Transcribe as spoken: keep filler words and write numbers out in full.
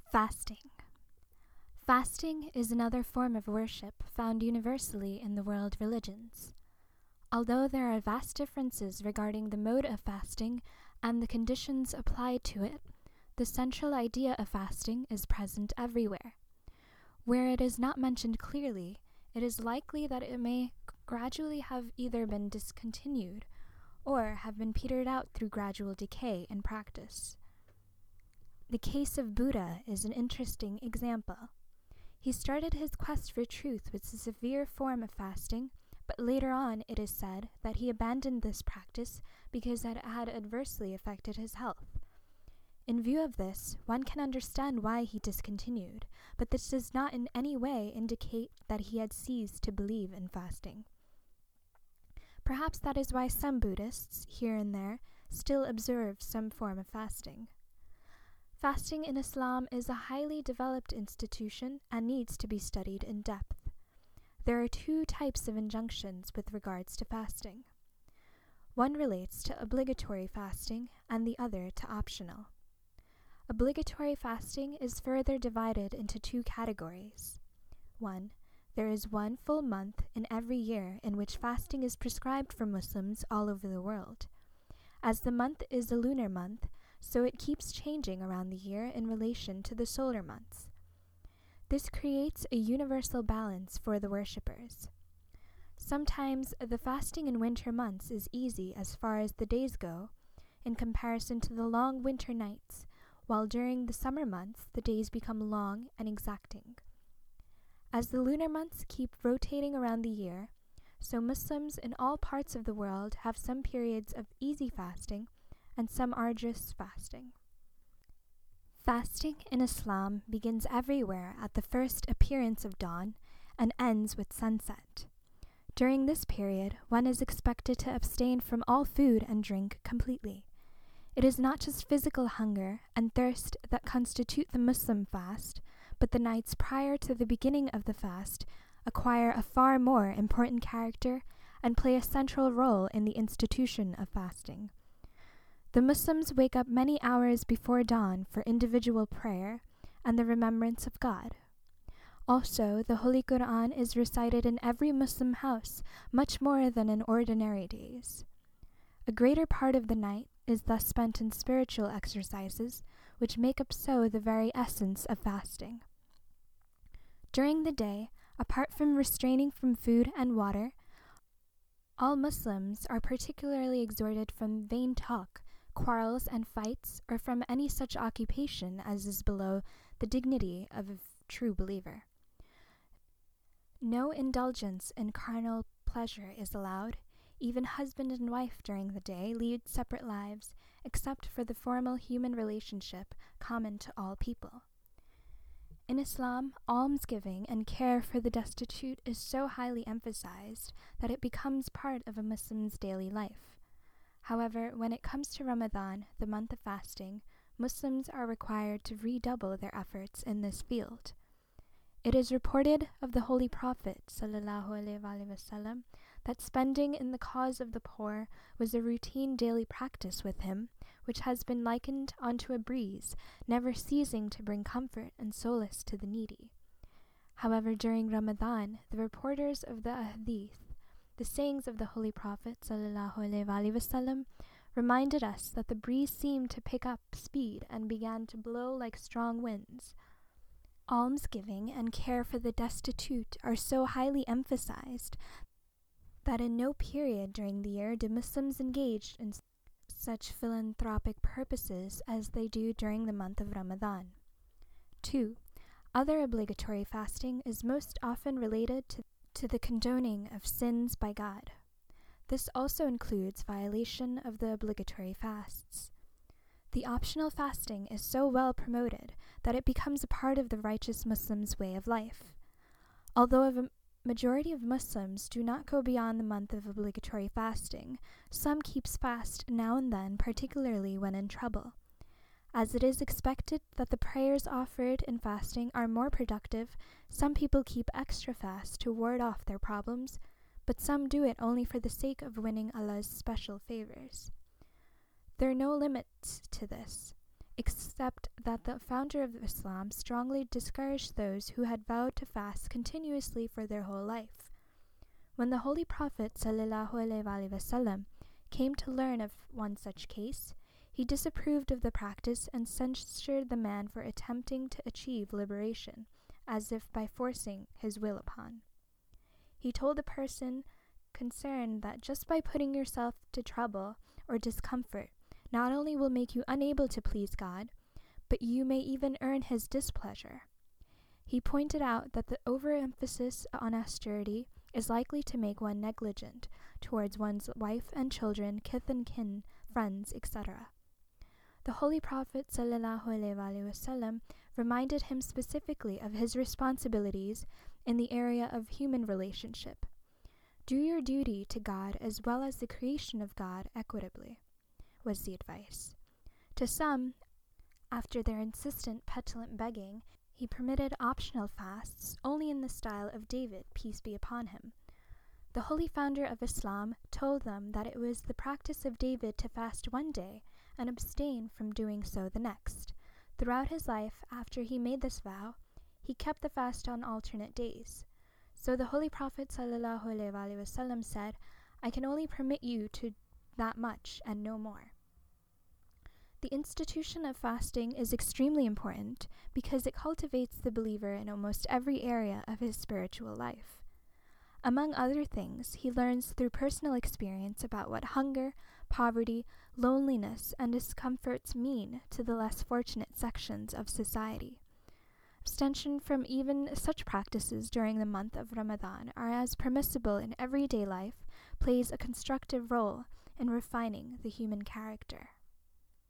Fasting. Fasting is another form of worship found universally in the world religions. Although there are vast differences regarding the mode of fasting and the conditions applied to it, the central idea of fasting is present everywhere. Where it is not mentioned clearly, it is likely that it may gradually have either been discontinued or have been petered out through gradual decay in practice. The case of Buddha is an interesting example. He started his quest for truth with a severe form of fasting, but later on it is said that he abandoned this practice because it had adversely affected his health. In view of this, one can understand why he discontinued, but this does not in any way indicate that he had ceased to believe in fasting. Perhaps that is why some Buddhists, here and there, still observe some form of fasting. Fasting in Islam is a highly developed institution and needs to be studied in depth. There are two types of injunctions with regards to fasting. One relates to obligatory fasting and the other to optional. Obligatory fasting is further divided into two categories. One, there is one full month in every year in which fasting is prescribed for Muslims all over the world. As the month is a lunar month, so it keeps changing around the year in relation to the solar months. This creates a universal balance for the worshippers. Sometimes the fasting in winter months is easy as far as the days go, in comparison to the long winter nights, while during the summer months the days become long and exacting. As the lunar months keep rotating around the year, so Muslims in all parts of the world have some periods of easy fasting and some arduous fasting. Fasting in Islam begins everywhere at the first appearance of dawn and ends with sunset. During this period, one is expected to abstain from all food and drink completely. It is not just physical hunger and thirst that constitute the Muslim fast, but the nights prior to the beginning of the fast acquire a far more important character and play a central role in the institution of fasting. The Muslims wake up many hours before dawn for individual prayer and the remembrance of God. Also, the Holy Quran is recited in every Muslim house much more than in ordinary days. A greater part of the night is thus spent in spiritual exercises, which make up so the very essence of fasting. During the day, apart from restraining from food and water, all Muslims are particularly exhorted from vain talk, quarrels and fights, or from any such occupation as is below the dignity of a true believer. No indulgence in carnal pleasure is allowed. Even husband and wife during the day lead separate lives, except for the formal human relationship common to all people. In Islam, almsgiving and care for the destitute is so highly emphasized that it becomes part of a Muslim's daily life. However, when it comes to Ramadan, the month of fasting, Muslims are required to redouble their efforts in this field. It is reported of the Holy Prophet ﷺ that spending in the cause of the poor was a routine daily practice with him, which has been likened unto a breeze, never ceasing to bring comfort and solace to the needy. However, during Ramadan, the reporters of the Hadith, the sayings of the Holy Prophet ﷺ, reminded us that the breeze seemed to pick up speed and began to blow like strong winds. Almsgiving and care for the destitute are so highly emphasized that in no period during the year do Muslims engage in such philanthropic purposes as they do during the month of Ramadan. two. Other obligatory fasting is most often related to, to the condoning of sins by God. This also includes violation of the obligatory fasts. The optional fasting is so well promoted that it becomes a part of the righteous Muslim's way of life. Although a majority of Muslims do not go beyond the month of obligatory fasting, some keeps fast now and then, particularly when in trouble. As it is expected that the prayers offered in fasting are more productive, some people keep extra fast to ward off their problems, but some do it only for the sake of winning Allah's special favors. There are no limits to this. except that the founder of Islam strongly discouraged those who had vowed to fast continuously for their whole life. When the Holy Prophet ﷺ came to learn of one such case, he disapproved of the practice and censured the man for attempting to achieve liberation, as if by forcing his will upon. He told the person concerned that just by putting yourself to trouble or discomfort not only will make you unable to please God, but you may even earn his displeasure. He pointed out that the overemphasis on austerity is likely to make one negligent towards one's wife and children, kith and kin, friends, et cetera. The Holy Prophet ﷺ reminded him specifically of his responsibilities in the area of human relationship. Do your duty to God as well as the creation of God equitably, was the advice. To some, after their insistent petulant begging, he permitted optional fasts only in the style of David, peace be upon him. The holy founder of Islam told them that it was the practice of David to fast one day and abstain from doing so the next. Throughout his life, after he made this vow, he kept the fast on alternate days. So the Holy Prophet ﷺ said, I can only permit you to that much and no more. The institution of fasting is extremely important because it cultivates the believer in almost every area of his spiritual life. Among other things, he learns through personal experience about what hunger, poverty, loneliness, and discomforts mean to the less fortunate sections of society. Abstention from even such practices during the month of Ramadan are as permissible in everyday life, plays a constructive role in refining the human character.